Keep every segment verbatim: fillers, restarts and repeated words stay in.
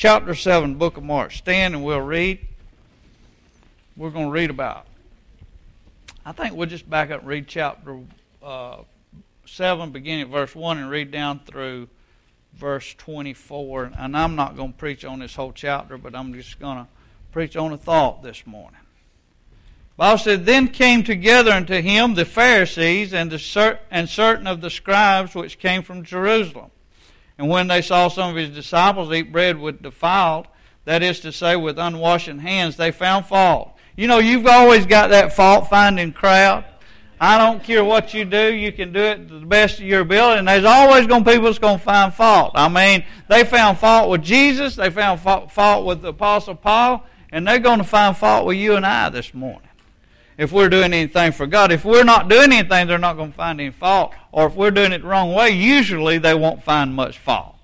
chapter seven, book of Mark. Stand and we'll read. We're going to read about, I think we'll just back up and read chapter uh, seven, beginning at verse one, and read down through verse twenty-four. And I'm not going to preach on this whole chapter, but I'm just going to preach on a thought this morning. The Bible said, Then came together unto him the Pharisees and, the cer- and certain of the scribes which came from Jerusalem. And when they saw some of his disciples eat bread with defiled, that is to say, with unwashed hands, they found fault. You know, you've always got that fault-finding crowd. I don't care what you do, you can do it to the best of your ability, and there's always going to be people that's going to find fault. I mean, they found fault with Jesus, they found fault with the Apostle Paul, and they're going to find fault with you and I this morning. If we're doing anything for God. If we're not doing anything, they're not going to find any fault. Or if we're doing it the wrong way, usually they won't find much fault.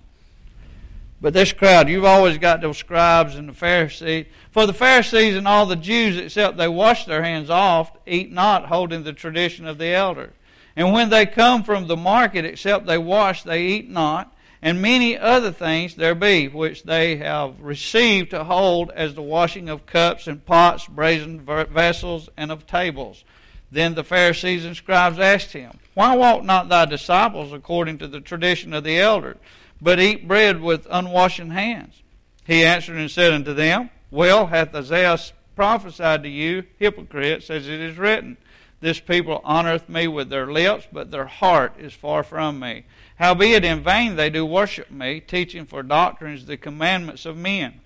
But this crowd, you've always got those scribes and the Pharisees. For the Pharisees and all the Jews, except they wash their hands oft, eat not, holding the tradition of the elders. And when they come from the market, except they wash, they eat not. And many other things there be, which they have received to hold as the washing of cups and pots, brazen vessels, and of tables. Then the Pharisees and scribes asked him, Why walk not thy disciples according to the tradition of the elders, but eat bread with unwashed hands? He answered and said unto them, Well hath Isaiah prophesied to you, hypocrites, as it is written, This people honoreth me with their lips, but their heart is far from me. Howbeit in vain they do worship me, teaching for doctrines the commandments of men.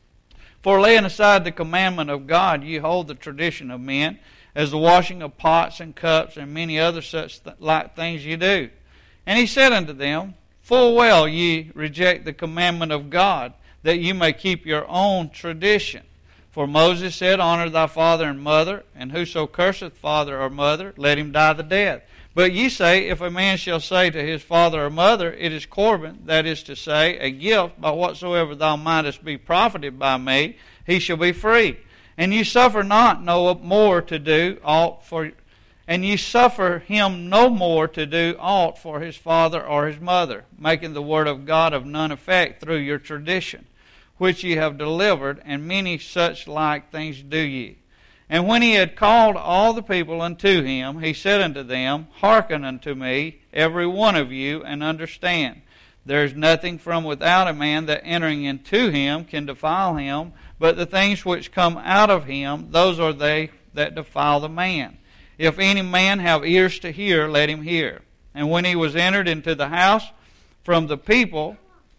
For laying aside the commandment of God, ye hold the tradition of men, as the washing of pots and cups, and many other such th- like things ye do. And he said unto them, Full well ye reject the commandment of God, that ye may keep your own tradition. For Moses said, Honor thy father and mother, and whoso curseth father or mother, let him die the death. But ye say, If a man shall say to his father or mother, It is Corban, that is to say, a gift, by whatsoever thou mightest be profited by me, he shall be free. And ye suffer not no more to do aught for, and ye suffer him no more to do aught for his father or his mother, making the word of God of none effect through your tradition, which ye have delivered, and many such like things do ye. And when he had called all the people unto him, he said unto them, Hearken unto me, every one of you, and understand. There is nothing from without a man that entering into him can defile him, but the things which come out of him, those are they that defile the man. If any man have ears to hear, let him hear. And when he was entered into the house from the people,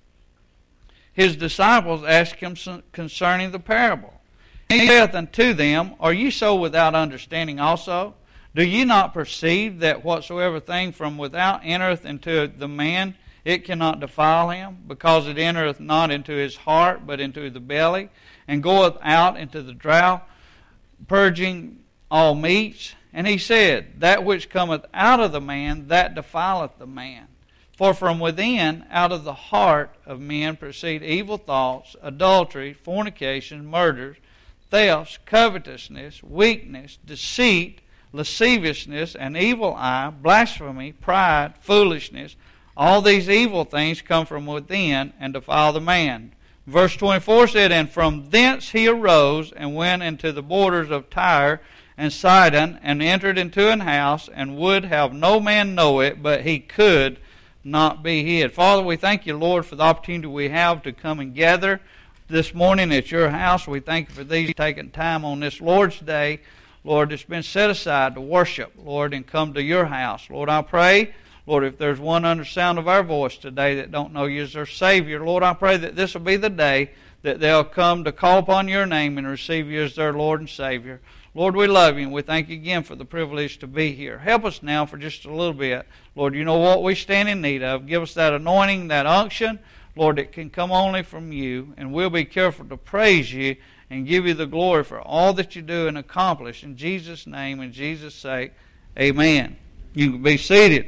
his disciples asked him concerning the parable. He saith unto them, Are ye so without understanding also? Do ye not perceive that whatsoever thing from without entereth into the man, it cannot defile him, because it entereth not into his heart, but into the belly, and goeth out into the drought, purging all meats? And he said, That which cometh out of the man, that defileth the man. For from within, out of the heart of men proceed evil thoughts, adultery, fornication, murders, thefts, covetousness, weakness, deceit, lasciviousness, an evil eye, blasphemy, pride, foolishness. All these evil things come from within and defile the man. Verse twenty-four said, And from thence he arose and went into the borders of Tyre and Sidon, and entered into an house, and would have no man know it, but he could not be hid. Father, we thank you, Lord, for the opportunity we have to come and gather this morning at your house. We thank you for these taking time on this Lord's Day, Lord, it's been set aside to worship, Lord, and come to your house. Lord, I pray, Lord, if there's one under the sound of our voice today that don't know you as their Savior, Lord, I pray that this will be the day that they'll come to call upon your name and receive you as their Lord and Savior. Lord, we love you, and we thank you again for the privilege to be here. Help us now for just a little bit. Lord, you know what we stand in need of. Give us that anointing, that unction, Lord, it can come only from you, and we'll be careful to praise you and give you the glory for all that you do and accomplish. In Jesus' name, in Jesus' sake, amen. You can be seated.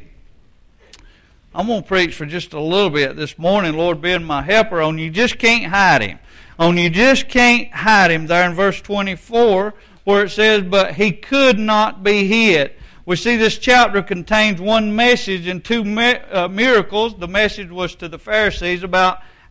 I'm going to preach for just a little bit this morning, Lord being my helper, on you just can't hide him. On you just can't hide him there in verse twenty-four, where it says, But he could not be hid. We see this chapter contains one message and two mi- uh, miracles. The message was to the Pharisees about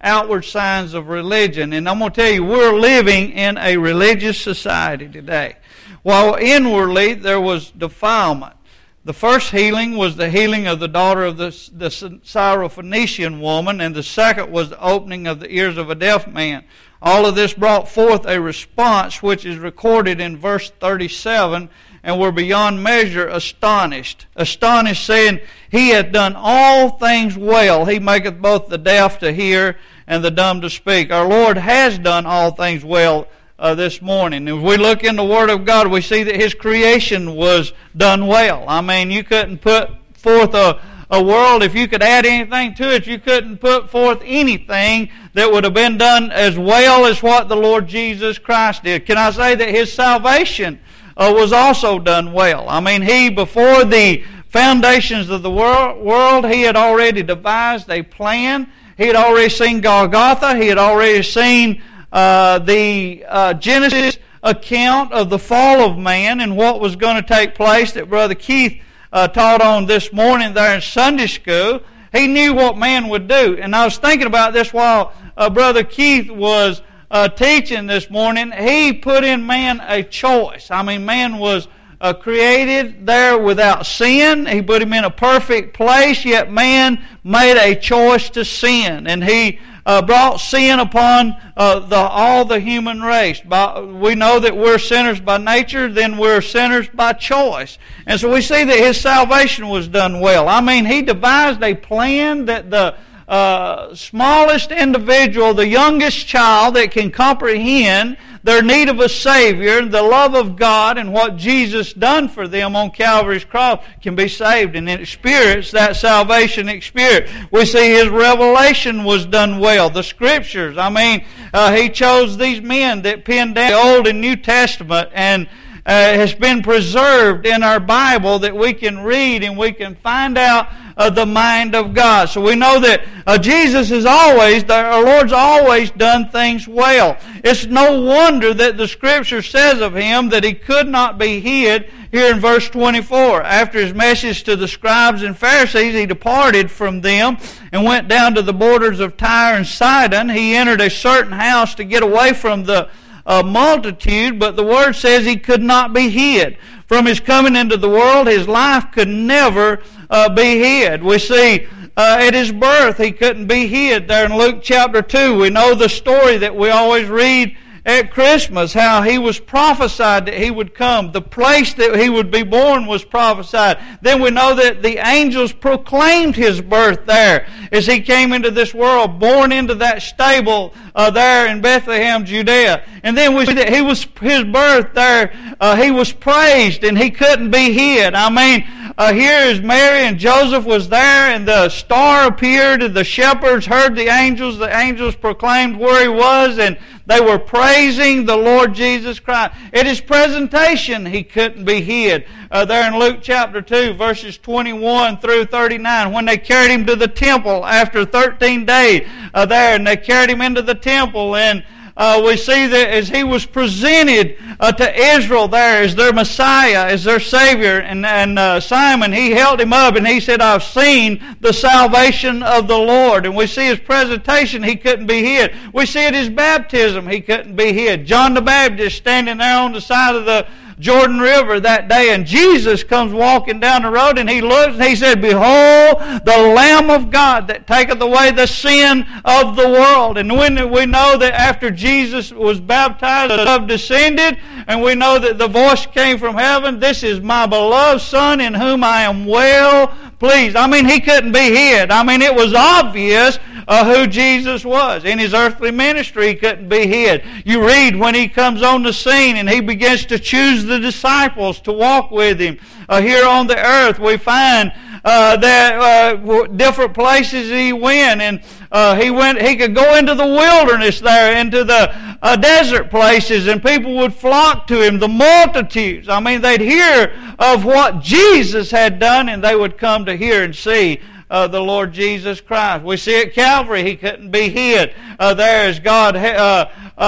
outward signs of religion. And I'm going to tell you, we're living in a religious society today. While inwardly there was defilement. The first healing was the healing of the daughter of the, the Syrophoenician woman, and the second was the opening of the ears of a deaf man. All of this brought forth a response which is recorded in verse thirty-seven, and were beyond measure astonished. Astonished, saying, He hath done all things well. He maketh both the deaf to hear and the dumb to speak. Our Lord has done all things well uh, this morning. If we look in the Word of God, we see that His creation was done well. I mean, you couldn't put forth a, a world, if you could add anything to it, you couldn't put forth anything that would have been done as well as what the Lord Jesus Christ did. Can I say that His salvation uh, was also done well? I mean, He, before the foundations of the world, world, He had already devised a plan. He had already seen Golgotha. He had already seen uh, the uh, Genesis account of the fall of man and what was going to take place that Brother Keith uh, taught on this morning there in Sunday school. He knew what man would do. And I was thinking about this while uh, Brother Keith was uh, teaching this morning. He put in man a choice. I mean, man was uh, created there without sin. He put him in a perfect place, yet man made a choice to sin. And He Uh, brought sin upon uh, the, all the human race. By, we know that we're sinners by nature, then we're sinners by choice. And so we see that His salvation was done well. I mean, He devised a plan that the uh, smallest individual, the youngest child that can comprehend their need of a Savior, the love of God, and what Jesus done for them on Calvary's cross can be saved and experience that salvation experience. We see His revelation was done well. The Scriptures, I mean, uh, He chose these men that penned down the Old and New Testament, and uh, has been preserved in our Bible that we can read and we can find out uh, the mind of God. So we know that uh, Jesus is always, our Lord's always done things well. It's no wonder that the Scripture says of Him that He could not be hid. Here in verse twenty-four, after His message to the scribes and Pharisees, He departed from them and went down to the borders of Tyre and Sidon. He entered a certain house to get away from the uh, multitude, but the Word says He could not be hid. From His coming into the world, His life could never uh, be hid. We see uh, at His birth, He couldn't be hid. There in Luke chapter two, we know the story that we always read at Christmas, how He was prophesied that He would come. The place that He would be born was prophesied. Then we know that the angels proclaimed His birth there as He came into this world, born into that stable uh, there in Bethlehem, Judea. And then we see that He was His birth there, uh, He was praised and He couldn't be hid. I mean, uh, here is Mary and Joseph was there, and the star appeared, and the shepherds heard the angels. The angels proclaimed where He was, and they were praising the Lord Jesus Christ. At His presentation, He couldn't be hid. Uh, there in Luke chapter two, verses twenty-one through thirty-nine, when they carried Him to the temple after thirteen days uh, there, and they carried Him into the temple, and Uh, we see that as He was presented uh, to Israel there as their Messiah, as their Savior, and, and uh, Simon, he held Him up and he said, I've seen the salvation of the Lord. And we see His presentation, He couldn't be hid. We see at His baptism, He couldn't be hid. John the Baptist standing there on the side of the Jordan River that day, and Jesus comes walking down the road, and He looks and He said, Behold, the Lamb of God that taketh away the sin of the world. And when we know that after Jesus was baptized, the dove descended, and we know that the voice came from heaven, This is my beloved Son in whom I am well pleased. I mean, He couldn't be hid. I mean, it was obvious Uh, who Jesus was. In His earthly ministry, He couldn't be hid. You read when He comes on the scene and He begins to choose the disciples to walk with Him. Uh, here on the earth, we find uh, that uh, different places He went, and uh, He went. He could go into the wilderness there, into the uh, desert places, and people would flock to Him. The multitudes. I mean, they'd hear of what Jesus had done, and they would come to hear and see Uh, the Lord Jesus Christ. We see at Calvary He couldn't be hid. Uh, there as God uh, uh,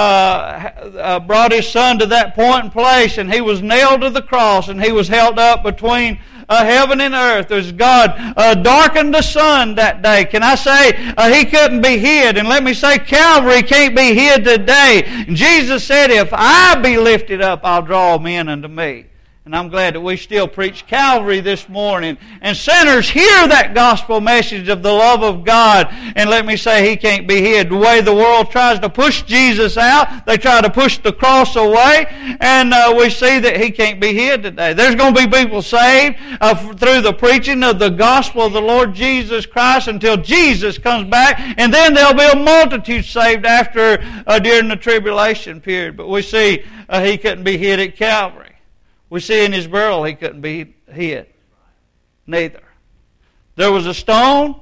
uh, brought His Son to that point and place, and He was nailed to the cross, and He was held up between uh, heaven and earth. As God uh, darkened the sun that day. Can I say uh, He couldn't be hid? And let me say Calvary can't be hid today. Jesus said, if I be lifted up, I'll draw men unto me. And I'm glad that we still preach Calvary this morning. And sinners hear that gospel message of the love of God. And let me say, He can't be hid. The way the world tries to push Jesus out, they try to push the cross away. And uh, we see that He can't be hid today. There's going to be people saved uh, through the preaching of the gospel of the Lord Jesus Christ until Jesus comes back. And then there'll be a multitude saved after uh, during the tribulation period. But we see uh, He couldn't be hid at Calvary. We see in His burial He couldn't be hid. Neither. There was a stone.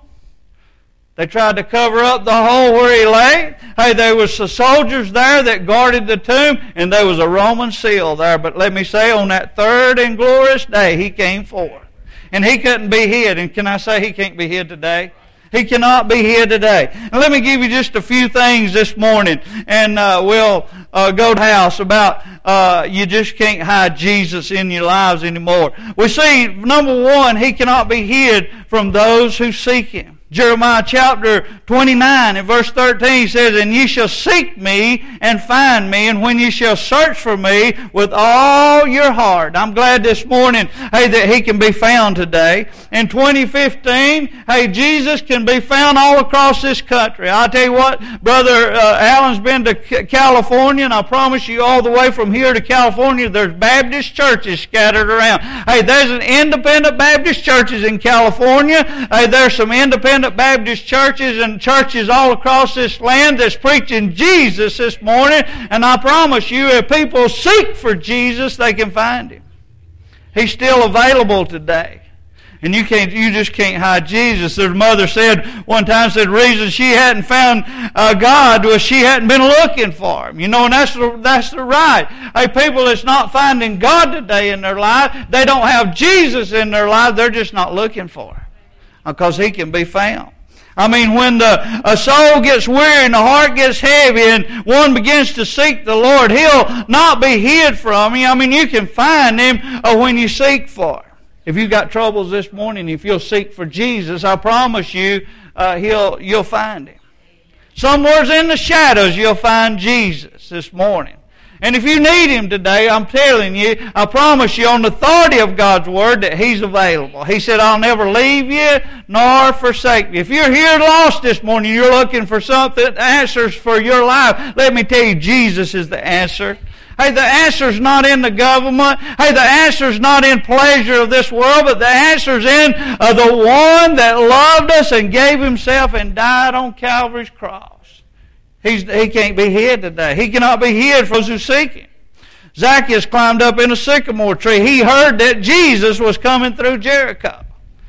They tried to cover up the hole where He lay. Hey, there was the soldiers there that guarded the tomb, and there was a Roman seal there. But let me say, on that third and glorious day, He came forth. And He couldn't be hid. And can I say He can't be hid today? He cannot be here today. And let me give you just a few things this morning, and uh, we'll uh, go to the house about uh, you just can't hide Jesus in your lives anymore. We see, number one, He cannot be hid from those who seek Him. Jeremiah chapter twenty-nine and verse thirteen says, and ye shall seek me and find me, and when ye shall search for me with all your heart. I'm glad this morning, hey, that He can be found today. In twenty fifteen, hey, Jesus can be found all across this country. I'll tell you what, Brother uh, Allen's been to California, and I promise you all the way from here to California, there's Baptist churches scattered around. Hey, there's an independent Baptist churches in California. Hey, there's some independent Baptist churches and churches all across this land that's preaching Jesus this morning. And I promise you, if people seek for Jesus, they can find Him. He's still available today. And you can't, you just can't hide Jesus. Their mother said one time, said the reason she hadn't found uh, God was she hadn't been looking for Him. You know, and that's the, that's the right. Hey, people that's not finding God today in their life, they don't have Jesus in their life, they're just not looking for Him. Because He can be found. I mean, when the a soul gets weary and the heart gets heavy and one begins to seek the Lord, He'll not be hid from you. I mean, you can find Him uh, when you seek for Him. If you've got troubles this morning, if you'll seek for Jesus, I promise you, uh, He'll you'll find Him. Somewhere in the shadows, you'll find Jesus this morning. And if you need Him today, I'm telling you, I promise you on the authority of God's Word that He's available. He said, I'll never leave you nor forsake you. If you're here lost this morning, you're looking for something, answers for your life, let me tell you, Jesus is the answer. Hey, the answer's not in the government. Hey, the answer's not in pleasure of this world, but the answer's in uh, the one that loved us and gave Himself and died on Calvary's cross. He's, he can't be hid today. He cannot be hid from those who seek Him. Zacchaeus climbed up in a sycamore tree. He heard that Jesus was coming through Jericho.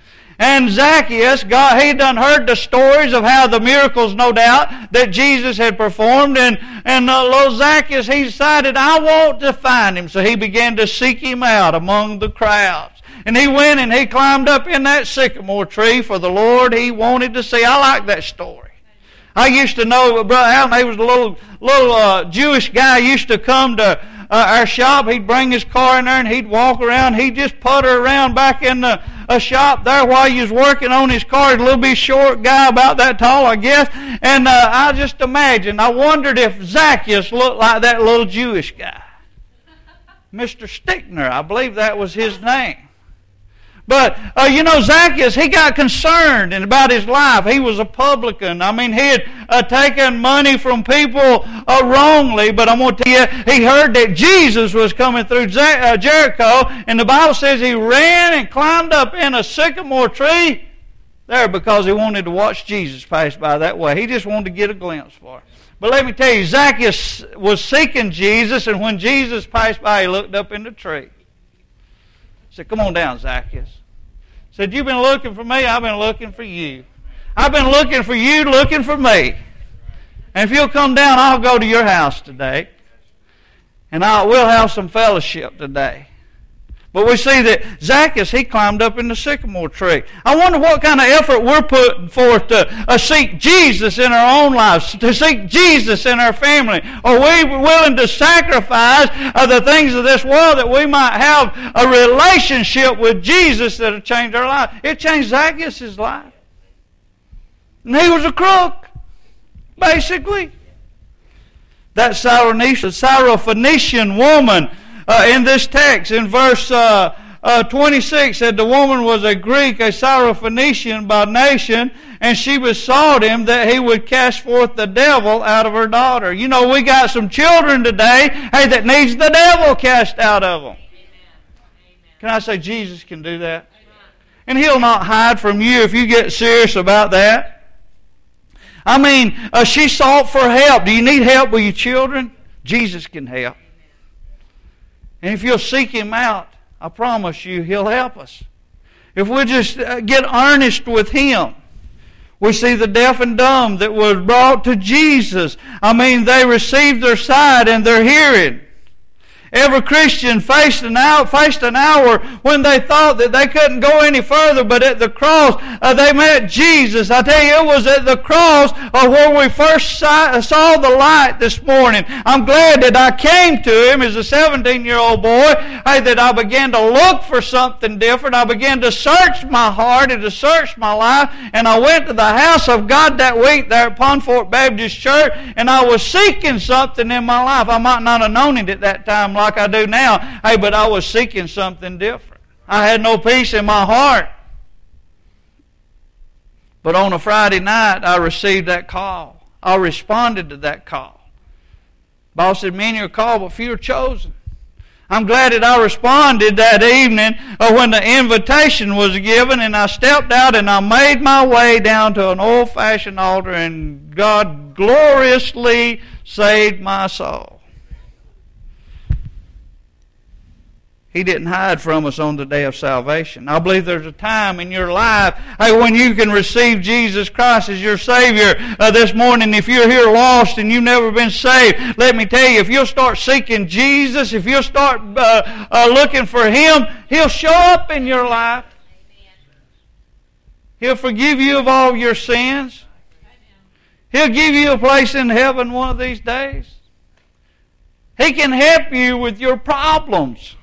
And Zacchaeus, God, he done heard the stories of how the miracles, no doubt, that Jesus had performed. And, and uh, little Zacchaeus, he decided, I want to find Him. So he began to seek Him out among the crowds. And he went and he climbed up in that sycamore tree for the Lord he wanted to see. I like that story. I used to know Brother Allen, he was a little little uh, Jewish guy, used to come to uh, our shop. He'd bring his car in there and he'd walk around. He'd just putter around back in the a shop there while he was working on his car. He's a little bit short guy, about that tall, I guess. And uh, I just imagined, I wondered if Zacchaeus looked like that little Jewish guy. Mister Stickner, I believe that was his name. But, uh, you know, Zacchaeus, he got concerned about his life. He was a publican. I mean, he had uh, taken money from people uh, wrongly. But I'm going to tell you, he heard that Jesus was coming through uh, Jericho. And the Bible says he ran and climbed up in a sycamore tree there because he wanted to watch Jesus pass by that way. He just wanted to get a glimpse for it. But let me tell you, Zacchaeus was seeking Jesus. And when Jesus passed by, he looked up in the tree. Said, come on down, Zacchaeus. Said, you've been looking for me, I've been looking for you. I've been looking for you, looking for me. And if you'll come down, I'll go to your house today. And I'll, we'll have some fellowship today. But we see that Zacchaeus, he climbed up in the sycamore tree. I wonder what kind of effort we're putting forth to uh, seek Jesus in our own lives, to seek Jesus in our family. Are we willing to sacrifice uh, the things of this world that we might have a relationship with Jesus that will change our life? It changed Zacchaeus' life. And he was a crook, basically. That Syrophoenician woman uh, in this text, in verse uh, uh, twenty-six, said the woman was a Greek, a Syrophoenician by nation, and she besought him that he would cast forth the devil out of her daughter. You know, we got some children today, hey, that needs the devil cast out of them. Amen. Can I say Jesus can do that? Amen. And He'll not hide from you if you get serious about that. I mean, uh, she sought for help. Do you need help with your children? Jesus can help. And if you'll seek Him out, I promise you He'll help us. If we'll just uh, get earnest with Him. We see the deaf and dumb that was brought to Jesus. I mean, they received their sight and their hearing. Every Christian faced an hour, faced an hour when they thought that they couldn't go any further, but at the cross uh, they met Jesus. I tell you, it was at the cross uh, where we first saw, saw the light this morning. I'm glad that I came to Him as a seventeen-year-old boy, hey, that I began to look for something different. I began to search my heart and to search my life, and I went to the house of God that week there at Pond Fork Baptist Church, and I was seeking something in my life. I might not have known it at that time like I do now. Hey, but I was seeking something different. I had no peace in my heart. But on a Friday night, I received that call. I responded to that call. Boss said, many are called, but few are chosen. I'm glad that I responded that evening when the invitation was given, and I stepped out and I made my way down to an old-fashioned altar, and God gloriously saved my soul. He didn't hide from us on the day of salvation. I believe there's a time in your life, hey, when you can receive Jesus Christ as your Savior. Uh, this morning, if you're here lost and you've never been saved, let me tell you, if you'll start seeking Jesus, if you'll start uh, uh, looking for Him, He'll show up in your life. He'll forgive you of all your sins. He'll give you a place in heaven one of these days. He can help you with your problems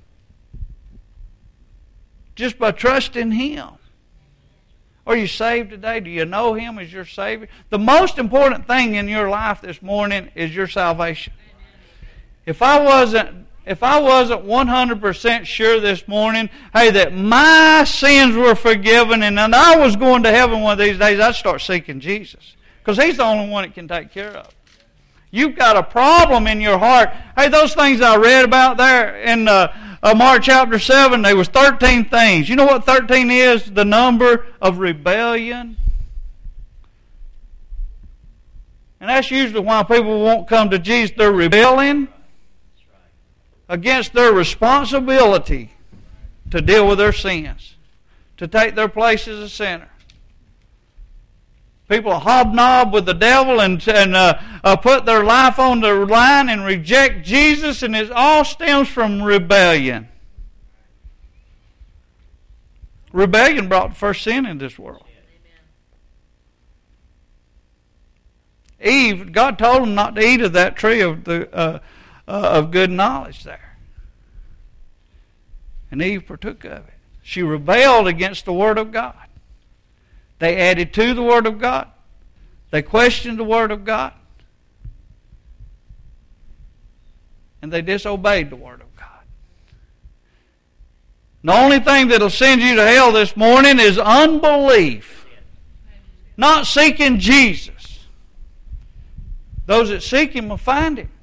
just by trusting Him. Are you saved today? Do you know Him as your Savior? The most important thing in your life this morning is your salvation. If I wasn't, if I wasn't one hundred percent sure this morning, hey, that my sins were forgiven and that I was going to heaven one of these days, I'd start seeking Jesus. Because He's the only one that can take care of it. You've got a problem in your heart. Hey, those things I read about there in uh, uh, Mark chapter seven, there was thirteen things. You know what thirteen is? The number of rebellion. And that's usually why people won't come to Jesus. They're rebelling against their responsibility to deal with their sins, to take their place as a sinner. People hobnob with the devil and, and uh, uh, put their life on the line and reject Jesus, and it all stems from rebellion. Rebellion brought the first sin in this world. Eve, God told them not to eat of that tree of the uh, uh, of good knowledge there. And Eve partook of it. She rebelled against the Word of God. They added to the Word of God. They questioned the Word of God. And they disobeyed the Word of God. The only thing that will send you to hell this morning is unbelief. Not seeking Jesus. Those that seek Him will find Him.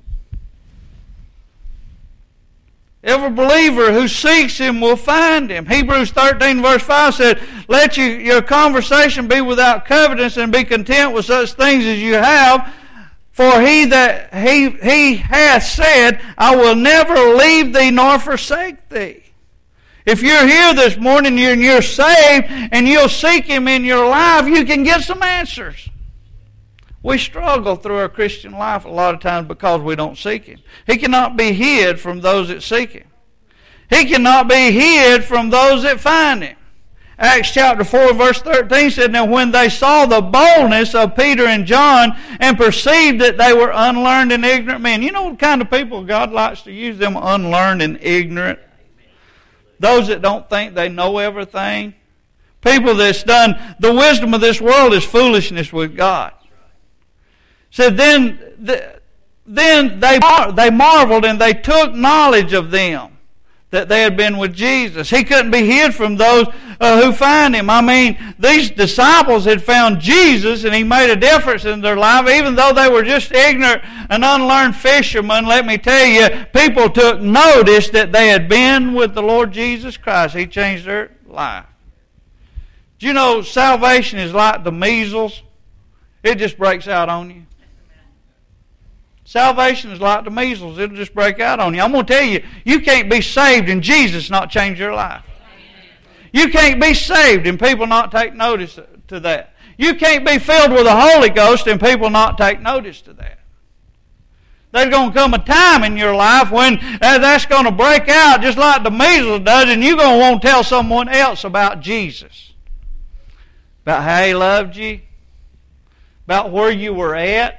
Every believer who seeks Him will find Him. Hebrews thirteen verse five said, let you, your conversation be without covetousness and be content with such things as you have. For he that he, he hath said, I will never leave thee nor forsake thee. If you're here this morning and you're saved and you'll seek Him in your life, you can get some answers. We struggle through our Christian life a lot of times because we don't seek Him. He cannot be hid from those that seek Him. He cannot be hid from those that find him. Acts chapter four, verse thirteen said, Now when they saw the boldness of Peter and John and perceived that they were unlearned and ignorant men. You know what kind of people God likes to use? Them unlearned and ignorant. Those that don't think they know everything. People that's done, the wisdom of this world is foolishness with God. So then, then they, they marveled and they took knowledge of them, that they had been with Jesus. He couldn't be hid from those uh, who find him. I mean, these disciples had found Jesus and he made a difference in their life. Even though they were just ignorant and unlearned fishermen, let me tell you, people took notice that they had been with the Lord Jesus Christ. He changed their life. Do you know salvation is like the measles? It just breaks out on you. Salvation is like the measles. It'll just break out on you. I'm going to tell you, you can't be saved and Jesus not change your life. You can't be saved and people not take notice to that. You can't be filled with the Holy Ghost and people not take notice to that. There's going to come a time in your life when that's going to break out just like the measles does, and you're going to want to tell someone else about Jesus. About how he loved you. About where you were at.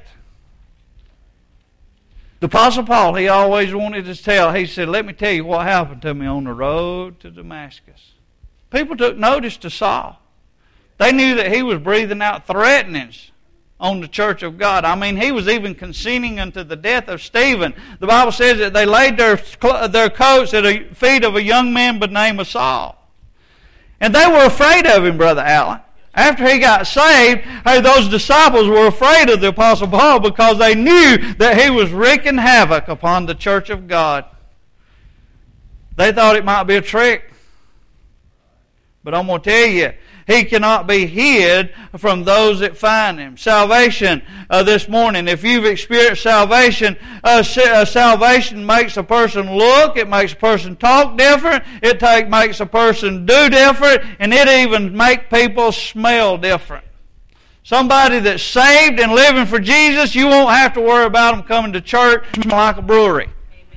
The Apostle Paul, he always wanted to tell, he said, let me tell you what happened to me on the road to Damascus. People took notice to Saul. They knew that he was breathing out threatenings on the church of God. I mean, he was even consenting unto the death of Stephen. The Bible says that they laid their, their coats at the feet of a young man by the name of Saul. And they were afraid of him, Brother Allen. After he got saved, hey, those disciples were afraid of the Apostle Paul because they knew that he was wreaking havoc upon the church of God. They thought it might be a trick. But I'm going to tell you, he cannot be hid from those that find him. Salvation uh, this morning, if you've experienced salvation, uh, uh, salvation makes a person look, it makes a person talk different, it take, makes a person do different, and it even makes people smell different. Somebody that's saved and living for Jesus, you won't have to worry about them coming to church like a brewery.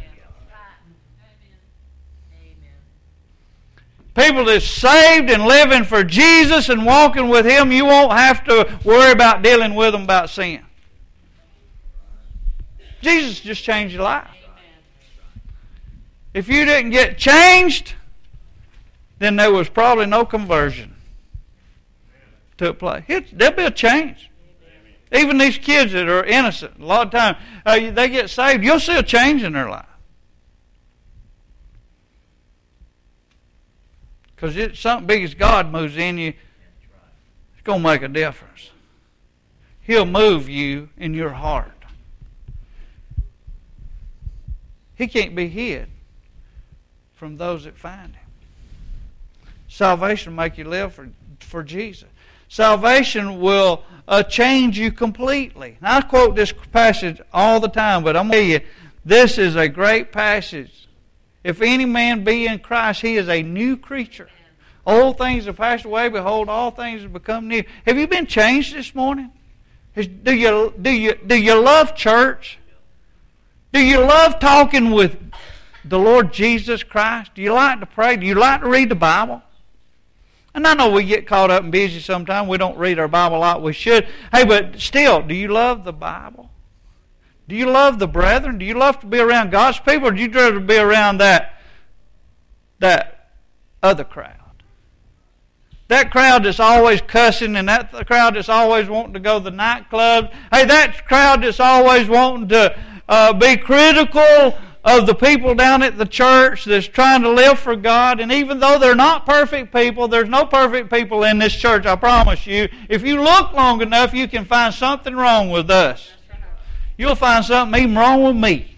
People that's saved and living for Jesus and walking with him, you won't have to worry about dealing with them about sin. Jesus just changed your life. If you didn't get changed, then there was probably no conversion took place. It, there'll be a change. Even these kids that are innocent, a lot of times uh, they get saved, you'll see a change in their life. Because it's something big as God moves in you, it's going to make a difference. He'll move you in your heart. He can't be hid from those that find him. Salvation will make you live for, for Jesus. Salvation will uh, change you completely. Now, I quote this passage all the time, but I'm going to tell you, this is a great passage. If any man be in Christ, he is a new creature. Old things have passed away. Behold, all things have become new. Have you been changed this morning? Do you, do you, do you love church? Do you love talking with the Lord Jesus Christ? Do you like to pray? Do you like to read the Bible? And I know we get caught up and busy sometimes. We don't read our Bible like we should. Hey, but still, do you love the Bible? Do you love the brethren? Do you love to be around God's people? Or do you rather be around that, that other crowd? That crowd that's always cussing, and that crowd that's always wanting to go to the nightclubs. Hey, that crowd that's always wanting to uh, be critical of the people down at the church that's trying to live for God. And even though they're not perfect people, there's no perfect people in this church, I promise you. If you look long enough, you can find something wrong with us. You'll find something even wrong with me.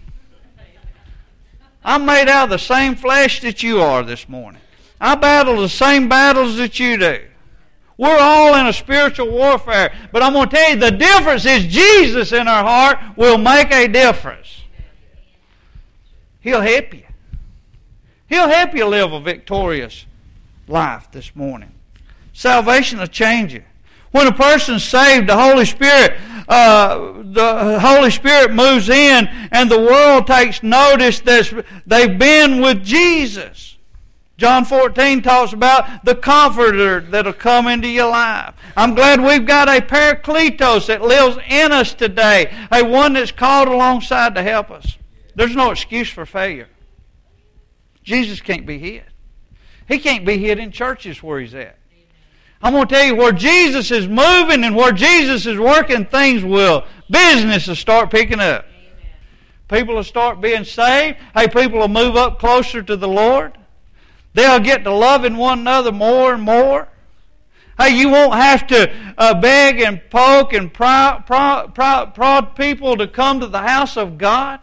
I'm made out of the same flesh that you are this morning. I battle the same battles that you do. We're all in a spiritual warfare. But I'm going to tell you, the difference is Jesus in our heart will make a difference. He'll help you. He'll help you live a victorious life this morning. Salvation will change you. When a person's saved, the Holy Spirit uh, the Holy Spirit moves in and the world takes notice that they've been with Jesus. John fourteen talks about the Comforter that'll come into your life. I'm glad we've got a Parakletos that lives in us today, a one that's called alongside to help us. There's no excuse for failure. Jesus can't be hid. He can't be hid in churches where He's at. I'm going to tell you, where Jesus is moving and where Jesus is working, things will, business will start picking up. Amen. People will start being saved. Hey, people will move up closer to the Lord. They'll get to loving one another more and more. Hey, you won't have to uh, beg and poke and prod, prod, prod, prod people to come to the house of God.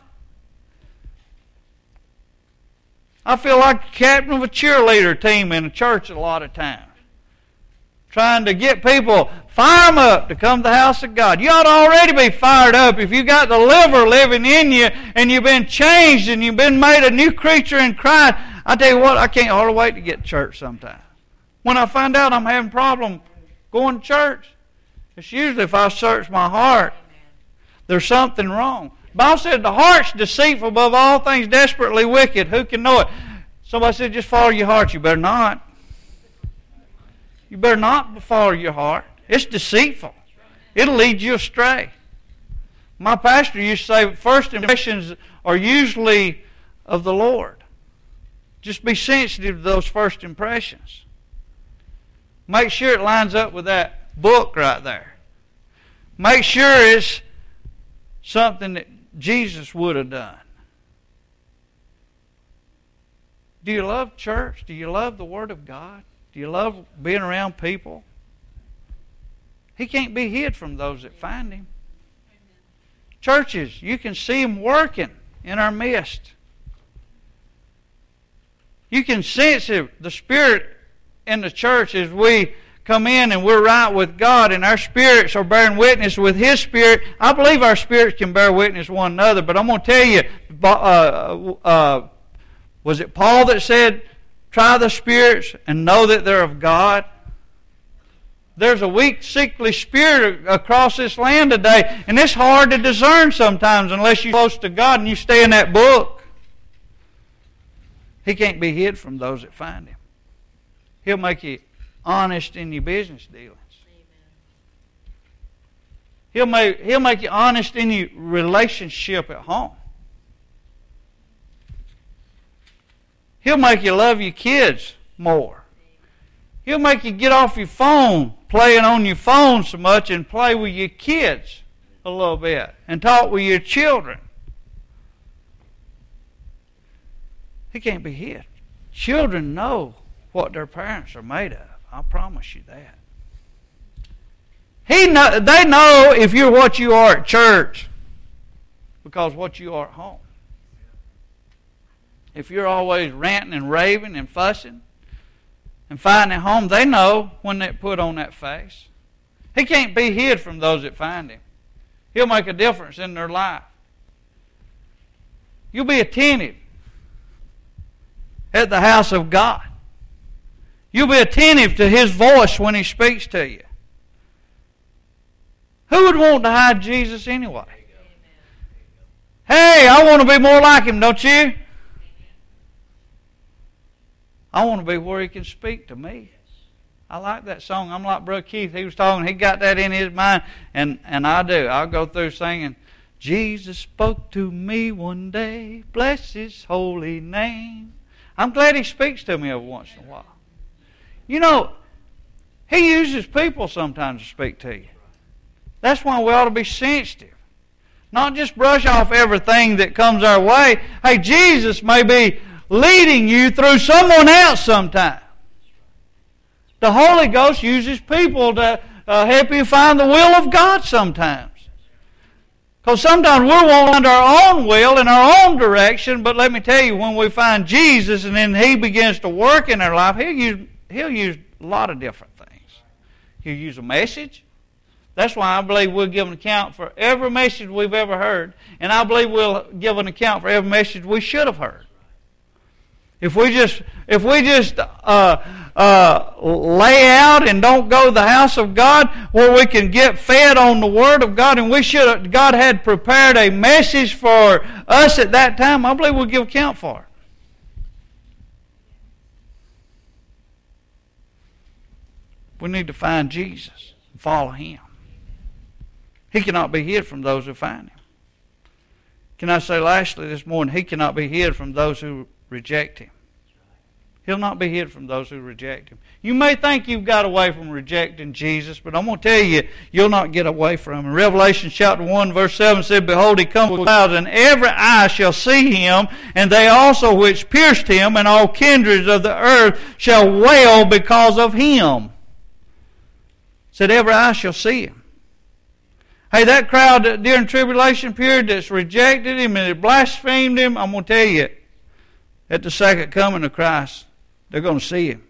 I feel like the captain of a cheerleader team in a church a lot of times. Trying to get people, fire them up to come to the house of God. You ought to already be fired up if you got the liver living in you and you've been changed and you've been made a new creature in Christ. I tell you what, I can't hardly wait to get to church sometimes. When I find out I'm having a problem going to church, it's usually if I search my heart, there's something wrong. The Bible said the heart's deceitful above all things, desperately wicked. Who can know it? Somebody said, just follow your heart. You better not. You better not follow your heart. It's deceitful. It'll lead you astray. My pastor used to say, first impressions are usually of the Lord. Just be sensitive to those first impressions. Make sure it lines up with that book right there. Make sure it's something that Jesus would have done. Do you love church? Do you love the Word of God? Do you love being around people? He can't be hid from those that find Him. Churches, you can see Him working in our midst. You can sense it, the Spirit in the church as we come in and we're right with God and our spirits are bearing witness with His Spirit. I believe our spirits can bear witness one another, but I'm going to tell you, uh, uh, was it Paul that said, try the spirits and know that they're of God? There's a weak, sickly spirit across this land today, and it's hard to discern sometimes unless you're close to God and you stay in that book. He can't be hid from those that find Him. He'll make you honest in your business dealings. He'll make, he'll make you honest in your relationship at home. He'll make you love your kids more. He'll make you get off your phone, playing on your phone so much, and play with your kids a little bit, and talk with your children. He can't be hid. Children know what their parents are made of. I promise you that. He know, they know if you're what you are at church because what you are at home. If you're always ranting and raving and fussing and fighting at home, they know when they put on that face. He can't be hid from those that find Him. He'll make a difference in their life. You'll be attentive at the house of God. You'll be attentive to His voice when He speaks to you. Who would want to hide Jesus anyway? Hey, I want to be more like Him, don't you? I want to be where He can speak to me. I like that song. I'm like Brother Keith. He was talking. He got that in his mind, and, and I do. I'll go through singing, Jesus spoke to me one day. Bless His holy name. I'm glad He speaks to me every once in a while. You know, He uses people sometimes to speak to you. That's why we ought to be sensitive. Not just brush off everything that comes our way. Hey, Jesus may be leading you through someone else sometime. The Holy Ghost uses people to uh, help you find the will of God sometimes. Because sometimes we're wanting our own will in our own direction, but let me tell you, when we find Jesus and then He begins to work in our life, He'll use, he'll use a lot of different things. He'll use a message. That's why I believe we'll give an account for every message we've ever heard, and I believe we'll give an account for every message we should have heard. If we just if we just uh, uh, lay out and don't go to the house of God where we can get fed on the Word of God, and we should God had prepared a message for us at that time, I believe we'll give account for it. We need to find Jesus and follow Him. He cannot be hid from those who find Him. Can I say lastly this morning, He cannot be hid from those who reject Him. He'll not be hid from those who reject Him. You may think you've got away from rejecting Jesus, but I'm going to tell you, you'll not get away from Him. Revelation chapter one verse seven said, Behold, He comes with clouds, and every eye shall see Him, and they also which pierced Him, and all kindreds of the earth shall wail because of Him. Said every eye shall see Him. Hey, that crowd that during tribulation period that's rejected Him and blasphemed Him, I'm going to tell you, at the second coming of Christ, they're going to see Him.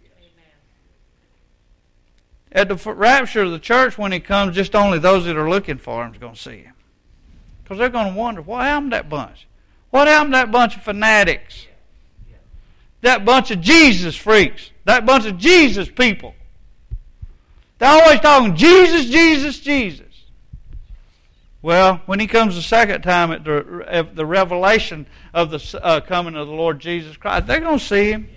Amen. At the rapture of the church, when He comes, just only those that are looking for Him is going to see Him. Because they're going to wonder, what happened to that bunch? What happened to that bunch of fanatics? That bunch of Jesus freaks? That bunch of Jesus people? They're always talking Jesus, Jesus, Jesus. Well, when He comes the second time at the, at the revelation of the uh, coming of the Lord Jesus Christ, they're going to see Him.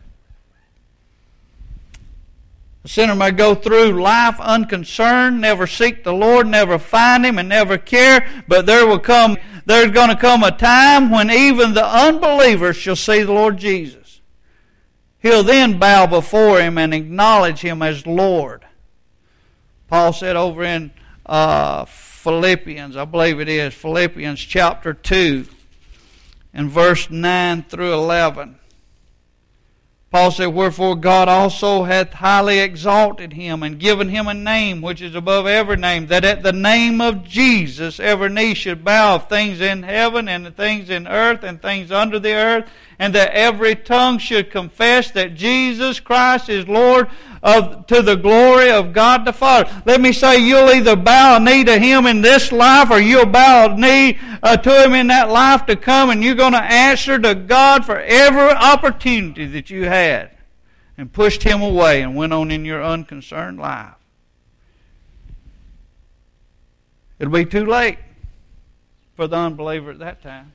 The sinner may go through life unconcerned, never seek the Lord, never find Him, and never care, but there will come, there's going to come a time when even the unbelievers shall see the Lord Jesus. He'll then bow before Him and acknowledge Him as Lord. Paul said over in uh, Philippians, I believe it is, Philippians chapter two and verse nine through eleven. Paul said, Wherefore God also hath highly exalted Him, and given Him a name which is above every name, that at the name of Jesus every knee should bow, of things in heaven and things in earth and things under the earth, and that every tongue should confess that Jesus Christ is Lord, of to the glory of God the Father. Let me say, you'll either bow a knee to Him in this life, or you'll bow a knee uh, to Him in that life to come, and you're going to answer to God for every opportunity that you had, and pushed Him away and went on in your unconcerned life. It'll be too late for the unbeliever at that time.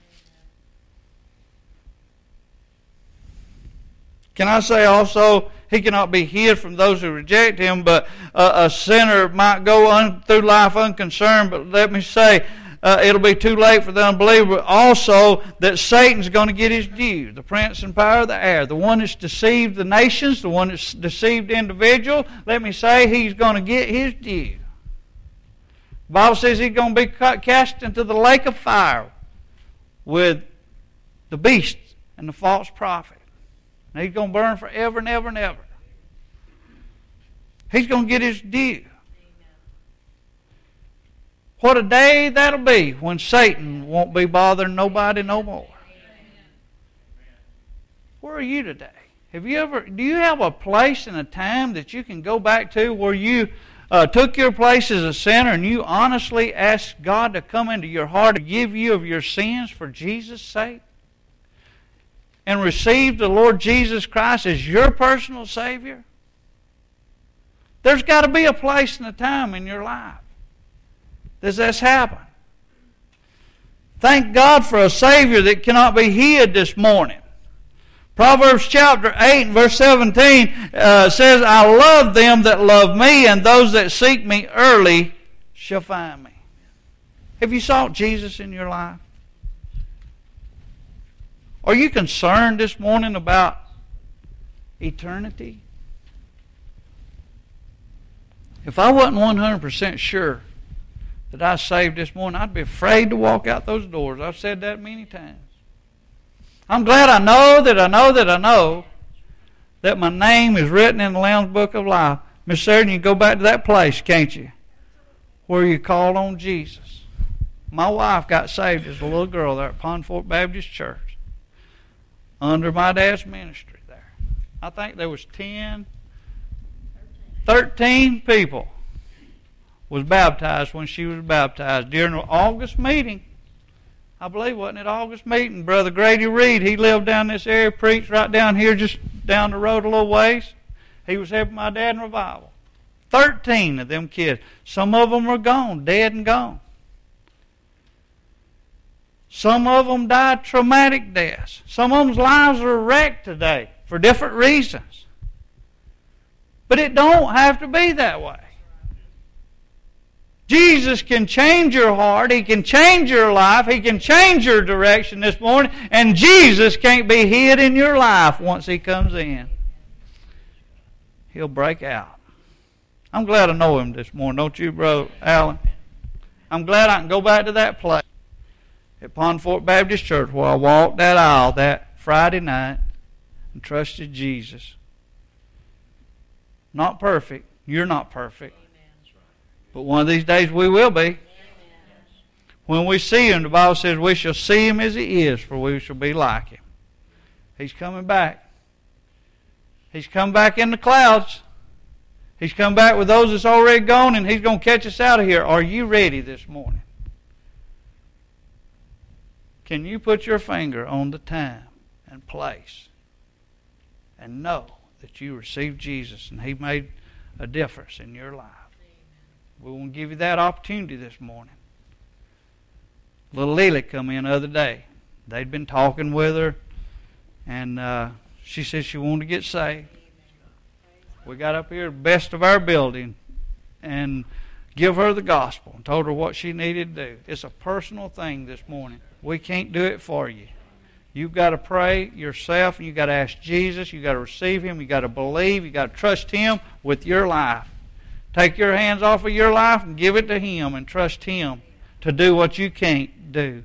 Can I say also, He cannot be hid from those who reject Him, but uh, a sinner might go un, through life unconcerned, but let me say, uh, it'll be too late for the unbeliever also that Satan's going to get his due. The prince and power of the air, the one that's deceived the nations, the one that's deceived the individual, let me say, he's going to get his due. The Bible says he's going to be cast into the lake of fire with the beast and the false prophet. And he's going to burn forever and ever and ever. He's going to get his due. Amen. What a day that'll be when Satan won't be bothering nobody no more. Amen. Where are you today? Have you ever? Do you have a place and a time that you can go back to where you uh, took your place as a sinner and you honestly asked God to come into your heart to give you of your sins for Jesus' sake? And received the Lord Jesus Christ as your personal Savior? There's got to be a place and a time in your life that this happen. Thank God for a Savior that cannot be hid this morning. Proverbs chapter eight and verse seventeen uh, says, I love them that love me, and those that seek me early shall find me. Have you sought Jesus in your life? Are you concerned this morning about eternity? If I wasn't one hundred percent sure that I was saved this morning, I'd be afraid to walk out those doors. I've said that many times. I'm glad I know that I know that I know that my name is written in the Lamb's Book of Life. Miss Sarah, you can go back to that place, can't you? Where you called on Jesus. My wife got saved as a little girl there at Pond Fork Baptist Church. Under my dad's ministry there. I think there was ten, thirteen people was baptized when she was baptized. During the August meeting, I I believe, wasn't it August meeting? Brother Grady Reed, he lived down this area, preached right down here, just down the road a little ways. He was helping my dad in revival. Thirteen of them kids. Some of them are gone, dead and gone. Some of them died traumatic deaths. Some of them's lives are wrecked today for different reasons. But it don't have to be that way. Jesus can change your heart. He can change your life. He can change your direction this morning. And Jesus can't be hid in your life once He comes in. He'll break out. I'm glad I know Him this morning. Don't you, Brother Allen? I'm glad I can go back to that place at Pond Fork Baptist Church where I walked that aisle that Friday night and trusted Jesus. Not perfect. You're not perfect. But one of these days we will be. When we see Him, the Bible says we shall see Him as He is, for we shall be like Him. He's coming back. He's come back in the clouds. He's come back with those that's already gone, and He's going to catch us out of here. Are you ready this morning? Can you put your finger on the time and place and know that you received Jesus and He made a difference in your life? We want to give you that opportunity this morning. Little Lily come in the other day. They'd been talking with her, and uh, she said she wanted to get saved. We got up here, best of our building, and give her the gospel and told her what she needed to do. It's a personal thing this morning. We can't do it for you. You've got to pray yourself, and you've got to ask Jesus. You've got to receive Him. You've got to believe. You've got to trust Him with your life. Take your hands off of your life and give it to Him and trust Him to do what you can't do.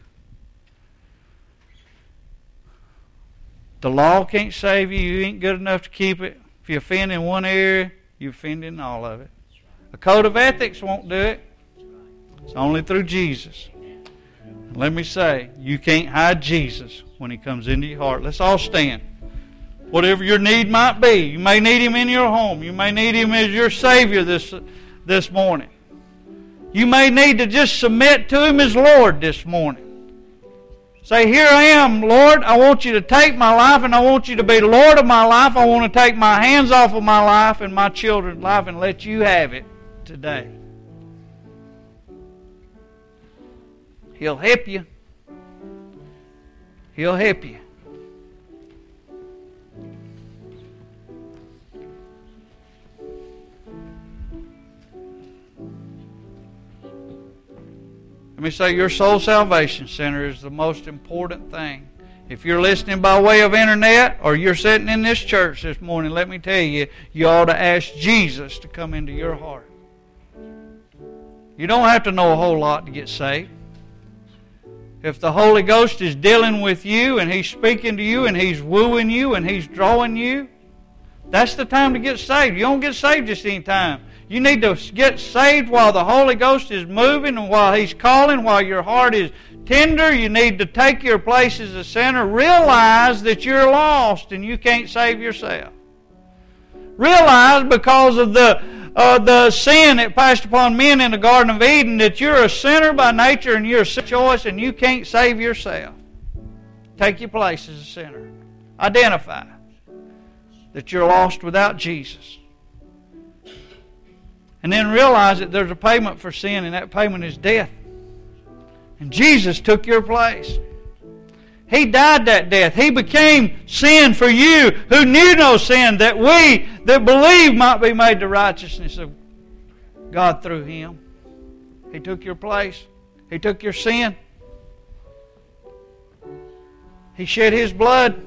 The law can't save you. You ain't good enough to keep it. If you offend in one area, you offend in all of it. A code of ethics won't do it. It's only through Jesus. And let me say, you can't hide Jesus when He comes into your heart. Let's all stand. Whatever your need might be. You may need Him in your home. You may need Him as your Savior this, this morning. You may need to just submit to Him as Lord this morning. Say, here I am, Lord. I want You to take my life, and I want You to be Lord of my life. I want to take my hands off of my life and my children's life and let You have it today. He'll help you. He'll help you. Let me say, your soul salvation center is the most important thing. If you're listening by way of internet or you're sitting in this church this morning, let me tell you, you ought to ask Jesus to come into your heart. You don't have to know a whole lot to get saved. If the Holy Ghost is dealing with you and He's speaking to you and He's wooing you and He's drawing you, that's the time to get saved. You don't get saved just any time. You need to get saved while the Holy Ghost is moving and while He's calling, while your heart is tender. You need to take your place as a sinner. Realize that you're lost and you can't save yourself. Realize because of the uh, the sin that passed upon men in the Garden of Eden that you're a sinner by nature and you're a sinner choice and you can't save yourself. Take your place as a sinner. Identify that you're lost without Jesus. And then realize that there's a payment for sin, and that payment is death. And Jesus took your place. He died that death. He became sin for you who knew no sin, that we that believe might be made the righteousness of God through Him. He took your place. He took your sin. He shed His blood.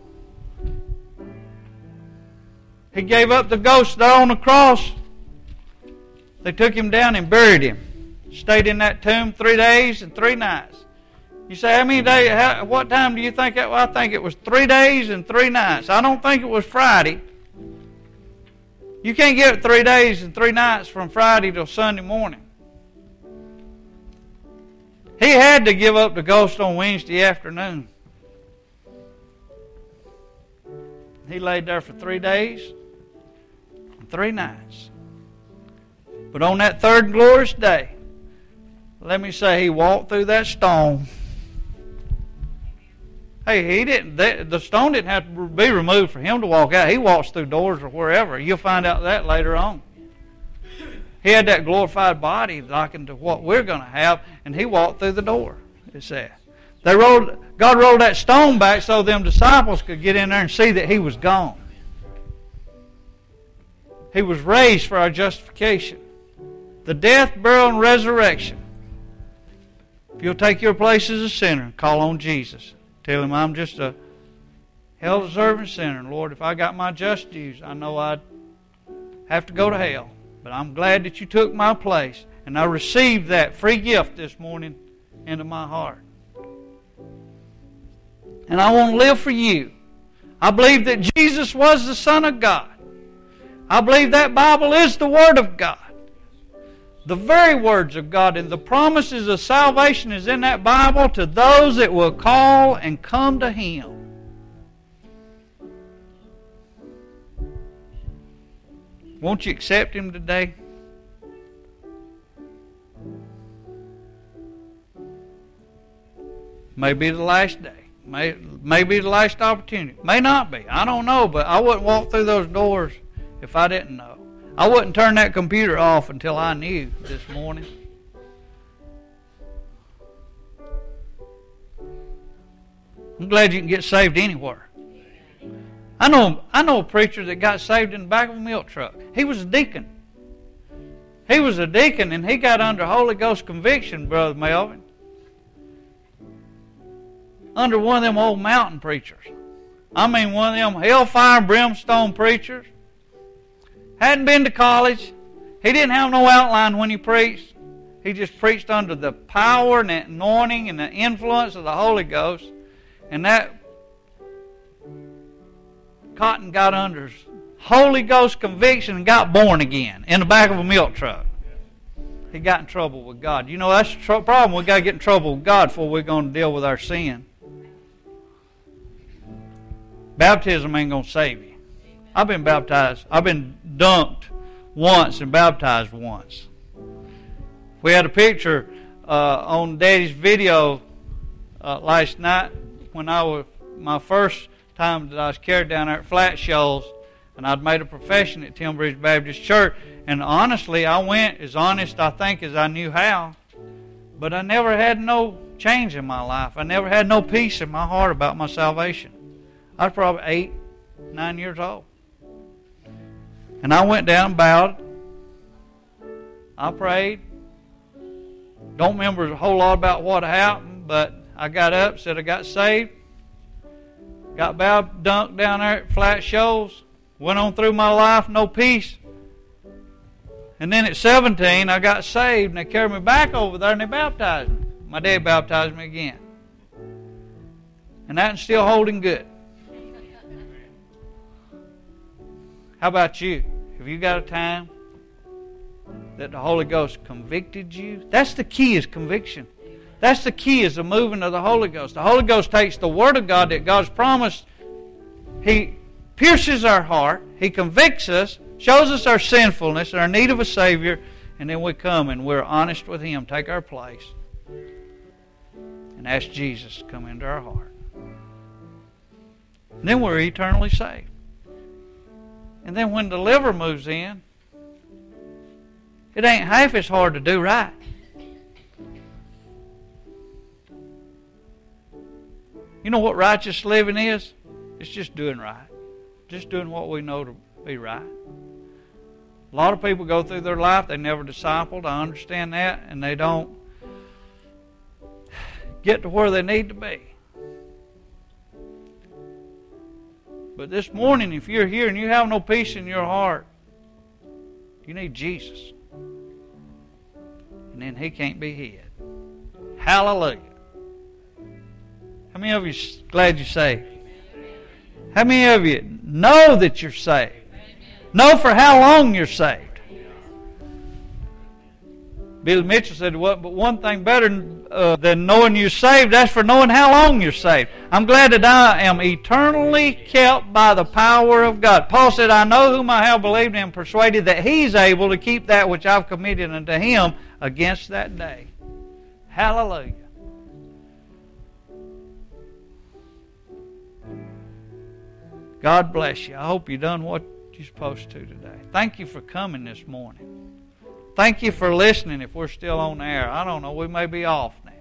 He gave up the ghost there on the cross. They took Him down and buried Him. Stayed in that tomb three days and three nights. You say, how many days, how, what time do you think that was? I think it was three days and three nights. I don't think it was Friday. You can't get it three days and three nights from Friday till Sunday morning. He had to give up the ghost on Wednesday afternoon. He laid there for three days and three nights. But on that third glorious day, let me say, He walked through that stone Hey, he didn't. They, the stone didn't have to be removed for him to walk out. He walks through doors or wherever. You'll find out that later on. He had that glorified body likened to what we're going to have, and he walked through the door. It says they rolled. God rolled that stone back so them disciples could get in there and see that he was gone. He was raised for our justification. The death, burial, and resurrection. If you'll take your place as a sinner and call on Jesus. Tell him, I'm just a hell-deserving sinner. And Lord, if I got my just dues, I know I'd have to go to hell. But I'm glad that you took my place. And I received that free gift this morning into my heart. And I want to live for you. I believe that Jesus was the Son of God. I believe that Bible is the Word of God. The very words of God and the promises of salvation is in that Bible to those that will call and come to Him. Won't you accept Him today? May be the last day. May, may be the last opportunity. May not be. I don't know, but I wouldn't walk through those doors if I didn't know. I wouldn't turn that computer off until I knew this morning. I'm glad you can get saved anywhere. I know, I know a preacher that got saved in the back of a milk truck. He was a deacon. He was a deacon and he got under Holy Ghost conviction, Brother Melvin. Under one of them old mountain preachers. I mean one of them hellfire and brimstone preachers. Hadn't been to college. He didn't have no outline when he preached. He just preached under the power and the anointing and the influence of the Holy Ghost. And that cotton got under Holy Ghost conviction and got born again in the back of a milk truck. He got in trouble with God. You know, that's the tr- problem. We've got to get in trouble with God before we're going to deal with our sin. Baptism ain't going to save you. I've been baptized. I've been dunked once and baptized once. We had a picture uh, on Daddy's video uh, last night when I was my first time that I was carried down there at Flat Shoals, and I'd made a profession at Timbridge Baptist Church. And honestly, I went as honest, I think, as I knew how. But I never had no change in my life. I never had no peace in my heart about my salvation. I was probably eight, nine years old. And I went down and bowed. I prayed. Don't remember a whole lot about what happened, but I got up, said I got saved. Got bowed, dunked down there at Flat Shoals. Went on through my life, no peace. And then at seventeen, I got saved, and they carried me back over there, and they baptized me. My dad baptized me again. And that's still holding good. How about you? Have you got a time that the Holy Ghost convicted you? That's the key, is conviction. That's the key, is the moving of the Holy Ghost. The Holy Ghost takes the Word of God that God's promised. He pierces our heart. He convicts us, shows us our sinfulness and our need of a Savior, and then we come and we're honest with Him, take our place, and ask Jesus to come into our heart. And then we're eternally saved. And then when the liver moves in, it ain't half as hard to do right. You know what righteous living is? It's just doing right. Just doing what we know to be right. A lot of people go through their life, they never discipled, I understand that, and they don't get to where they need to be. But this morning, if you're here and you have no peace in your heart, you need Jesus. And then He can't be hid. Hallelujah. How many of you are glad you're saved? How many of you know that you're saved? Know for how long you're saved? Billy Mitchell said, well, but one thing better uh, than knowing you're saved, that's for knowing how long you're saved. I'm glad that I am eternally kept by the power of God. Paul said, I know whom I have believed and persuaded that He's able to keep that which I've committed unto Him against that day. Hallelujah. God bless you. I hope you done what you're supposed to today. Thank you for coming this morning. Thank you for listening if we're still on the air. I don't know, we may be off now.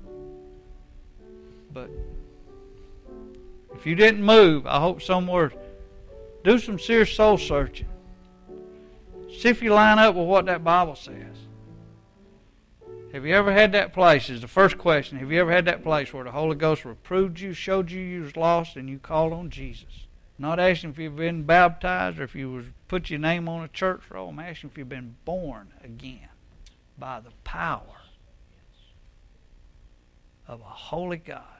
But if you didn't move, I hope somewhere, do some serious soul searching. See if you line up with what that Bible says. Have you ever had that place, is the first question, have you ever had that place where the Holy Ghost reproved you, showed you you was lost, and you called on Jesus? Not asking if you've been baptized or if you was put your name on a church roll. I'm asking if you've been born again by the power of a holy God.